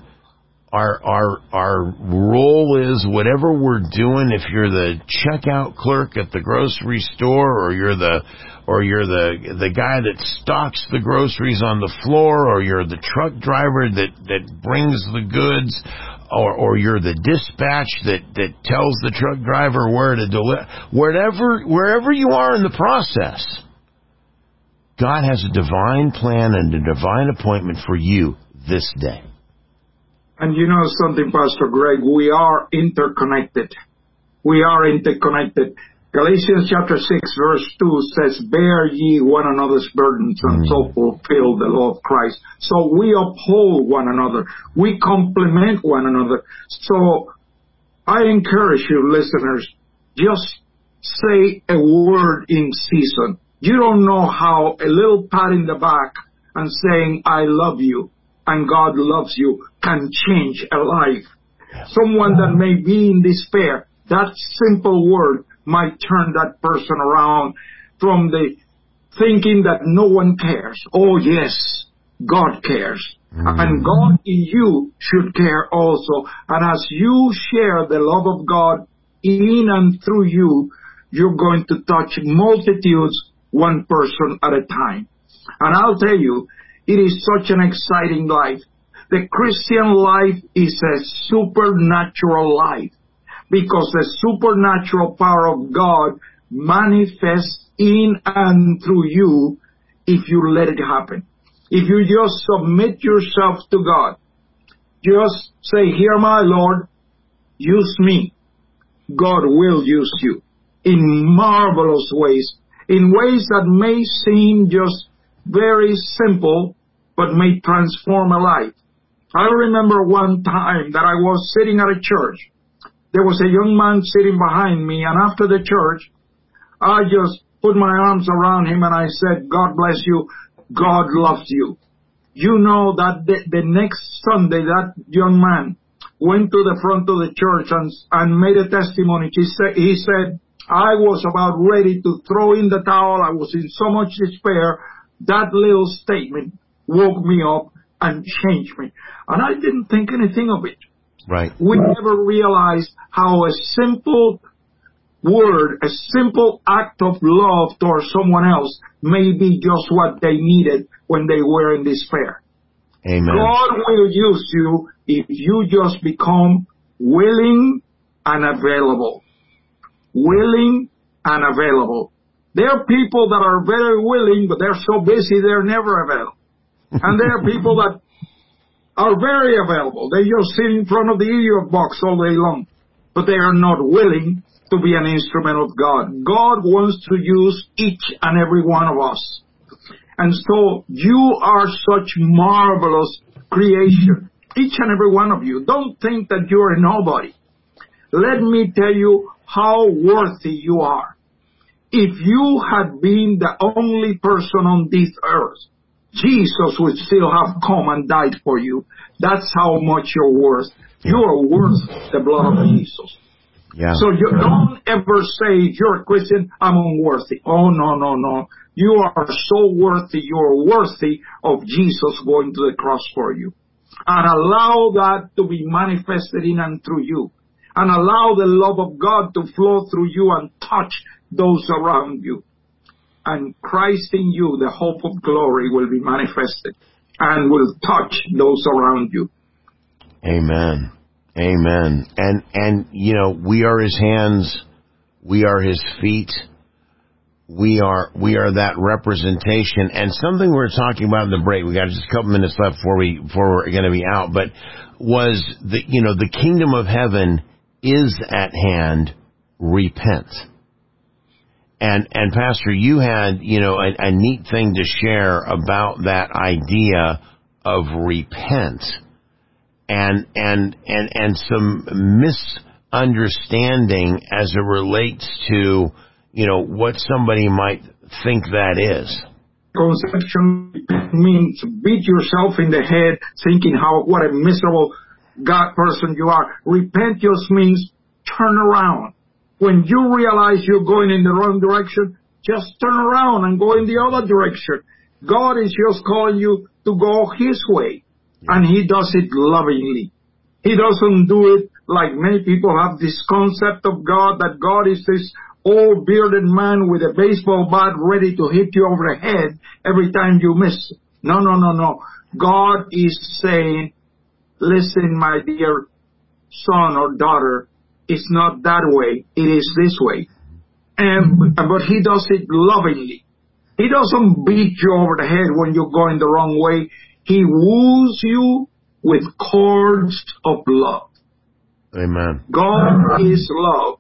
role is, whatever we're doing. If you're the checkout clerk at the grocery store, or you're the guy that stocks the groceries on the floor, or you're the truck driver that brings the goods, or you're the dispatch that tells the truck driver where to deliver, wherever you are in the process, God has a divine plan and a divine appointment for you this day. And you know something, Pastor Greg, we are interconnected. We are interconnected. Galatians chapter 6 verse 2 says, bear ye one another's burdens and so fulfill the law of Christ. So we uphold one another. We complement one another. So I encourage you, listeners, just say a word in season. You don't know how a little pat in the back and saying, I love you and God loves you can change a life. Someone that may be in despair, that simple word might turn that person around from the thinking that no one cares. Oh yes, God cares. And God in you should care also. And as you share the love of God in and through you, you're going to touch multitudes, one person at a time. And I'll tell you, it is such an exciting life. The Christian life is a supernatural life, because the supernatural power of God manifests in and through you if you let it happen. If you just submit yourself to God, just say, here my Lord, use me. God will use you in marvelous ways, in ways that may seem just very simple, but may transform a life. I remember one time that I was sitting at a church. There was a young man sitting behind me, and after the church, I just put my arms around him and I said, God bless you. God loves you. You know that the next Sunday, that young man went to the front of the church and made a testimony. He said, I was about ready to throw in the towel. I was in so much despair. That little statement woke me up and changed me. And I didn't think anything of it. Right. We never realized how a simple word, a simple act of love towards someone else may be just what they needed when they were in despair. Amen. God will use you if you just become willing and available. Willing and available. There are people that are very willing, but they're so busy they're never available. And there are people that are very available. They just sit in front of the idiot box all day long, but they are not willing to be an instrument of God. God wants to use each and every one of us. And so you are such marvelous creation, each and every one of you. Don't think that you're a nobody. Let me tell you how worthy you are. If you had been the only person on this earth, Jesus would still have come and died for you. That's how much you're worth. You are worth the blood of Jesus. Yeah. So you don't ever say, you're a Christian, I'm unworthy. Oh, no. You are so worthy. You're worthy of Jesus going to the cross for you. And allow that to be manifested in and through you. And allow the love of God to flow through you and touch those around you. And Christ in you, the hope of glory, will be manifested and will touch those around you. Amen. Amen. And you know, we are his hands, we are his feet, we are that representation. And something we were talking about in the break, we got just a couple minutes left before we're going to be out, but was the kingdom of heaven is at hand, repent. And Pastor, you had, a neat thing to share about that idea of repent and some understanding as it relates to, what somebody might think that is. Conception means beat yourself in the head thinking what a miserable God person you are. Repent just means turn around. When you realize you're going in the wrong direction, just turn around and go in the other direction. God is just calling you to go His way, and He does it lovingly. He doesn't do it like many people have this concept of God, that God is this old bearded man with a baseball bat ready to hit you over the head every time you miss. No. God is saying, listen, my dear son or daughter, it's not that way. It is this way. But He does it lovingly. He doesn't beat you over the head when you're going the wrong way. He woos you with cords of love. Amen. God is love.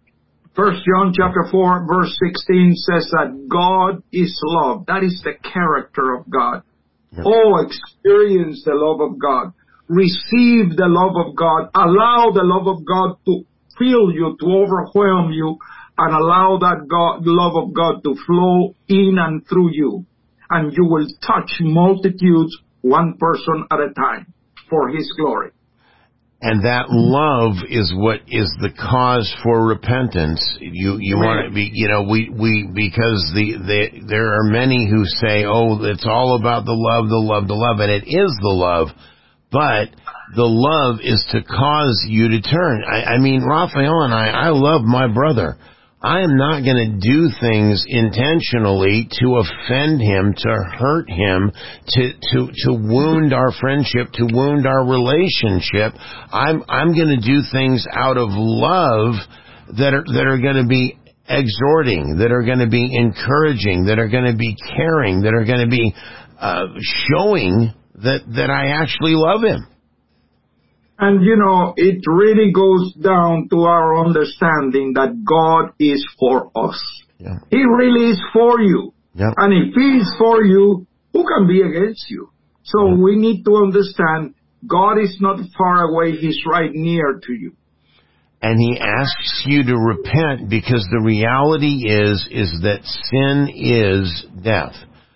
1 John chapter 4 verse 16 says that God is love. That is the character of God. Yep. Oh, experience the love of God. Receive the love of God. Allow the love of God to fill you, to overwhelm you, and allow that love of God to flow in and through you. And you will touch multitudes, one person at a time, for His glory. And that love is what is the cause for repentance. You want to be, because there are many who say, oh, it's all about the love, and it is the love, but the love is to cause you to turn. I mean, Raphael and I love my brother. I am not going to do things intentionally to offend him, to hurt him, to wound our friendship, to wound our relationship. I'm going to do things out of love that are going to be exhorting, that are going to be encouraging, that are going to be caring, that are going to be showing that I actually love him. And it really goes down to our understanding that God is for us. Yeah. He really is for you. Yeah. And if He is for you, who can be against you? So we need to understand God is not far away. He's right near to you. And He asks you to repent because the reality is that sin is death.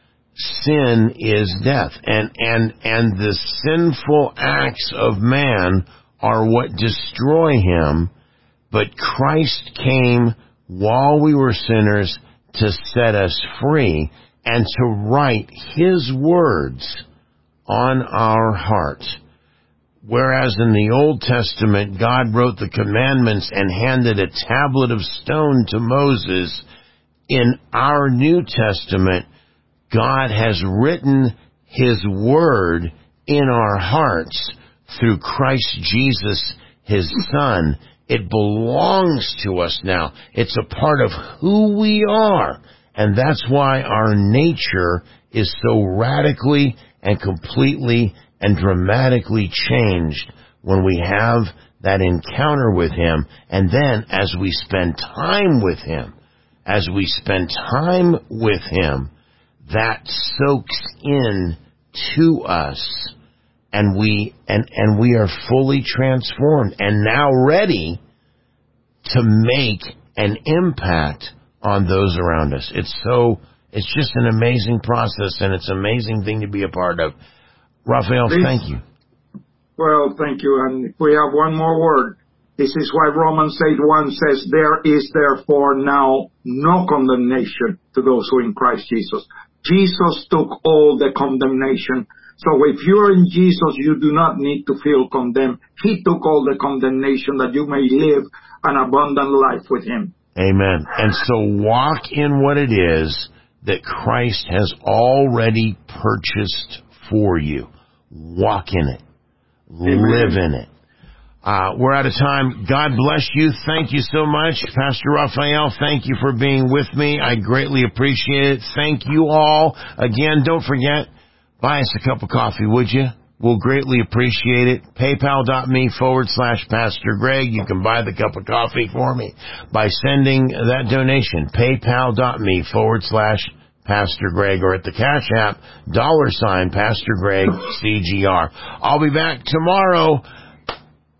Sin is death. And the sinful acts of man are what destroy him, but Christ came while we were sinners to set us free and to write His words on our hearts. Whereas in the Old Testament, God wrote the commandments and handed a tablet of stone to Moses, in our New Testament, God has written His Word in our hearts through Christ Jesus, His Son. It belongs to us now. It's a part of who we are. And that's why our nature is so radically and completely and dramatically changed when we have that encounter with Him. And then as we spend time with Him, that soaks in to us, and we are fully transformed and now ready to make an impact on those around us. It's just an amazing process, and it's an amazing thing to be a part of. Raphael, thank you. Well, thank you. And we have one more word. This is why Romans 8:1 says, there is therefore now no condemnation to those who are in Christ Jesus. Jesus took all the condemnation. So if you're in Jesus, you do not need to feel condemned. He took all the condemnation that you may live an abundant life with Him. Amen. And so walk in what it is that Christ has already purchased for you. Walk in it. Amen. Live in it. We're out of time. God bless you. Thank you so much. Pastor Raphael, thank you for being with me. I greatly appreciate it. Thank you all. Again, don't forget, buy us a cup of coffee, would you? We'll greatly appreciate it. PayPal.me/Pastor Greg. You can buy the cup of coffee for me by sending that donation. PayPal.me/Pastor Greg, or at the Cash App, $Pastor Greg CGR. I'll be back tomorrow.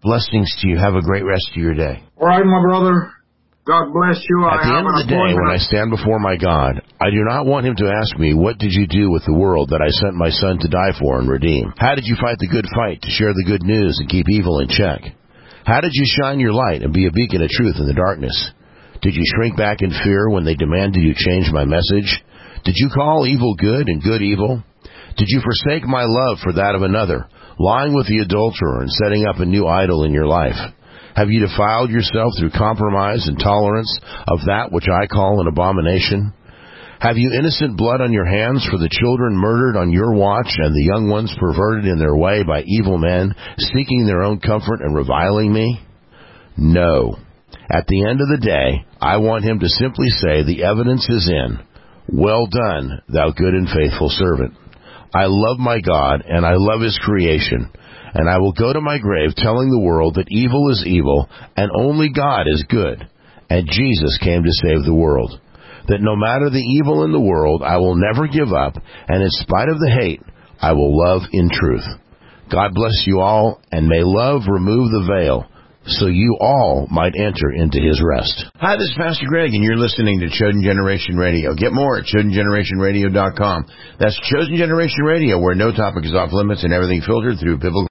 Blessings to you. Have a great rest of your day. All right, my brother. God bless you. At the end of the day, when I stand before my God, I do not want him to ask me, what did you do with the world that I sent my son to die for and redeem? How did you fight the good fight to share the good news and keep evil in check? How did you shine your light and be a beacon of truth in the darkness? Did you shrink back in fear when they demanded you change my message? Did you call evil good and good evil? Did you forsake my love for that of another, lying with the adulterer and setting up a new idol in your life? Have you defiled yourself through compromise and tolerance of that which I call an abomination? Have you innocent blood on your hands for the children murdered on your watch and the young ones perverted in their way by evil men, seeking their own comfort and reviling me? No. At the end of the day, I want him to simply say, the evidence is in. Well done, thou good and faithful servant. I love my God, and I love his creation, and I will go to my grave telling the world that evil is evil, and only God is good, and Jesus came to save the world. That no matter the evil in the world, I will never give up, and in spite of the hate, I will love in truth. God bless you all, and may love remove the veil, so you all might enter into his rest. Hi, this is Pastor Greg, and you're listening to Chosen Generation Radio. Get more at ChosenGenerationRadio.com. That's Chosen Generation Radio, where no topic is off limits and everything filtered through biblical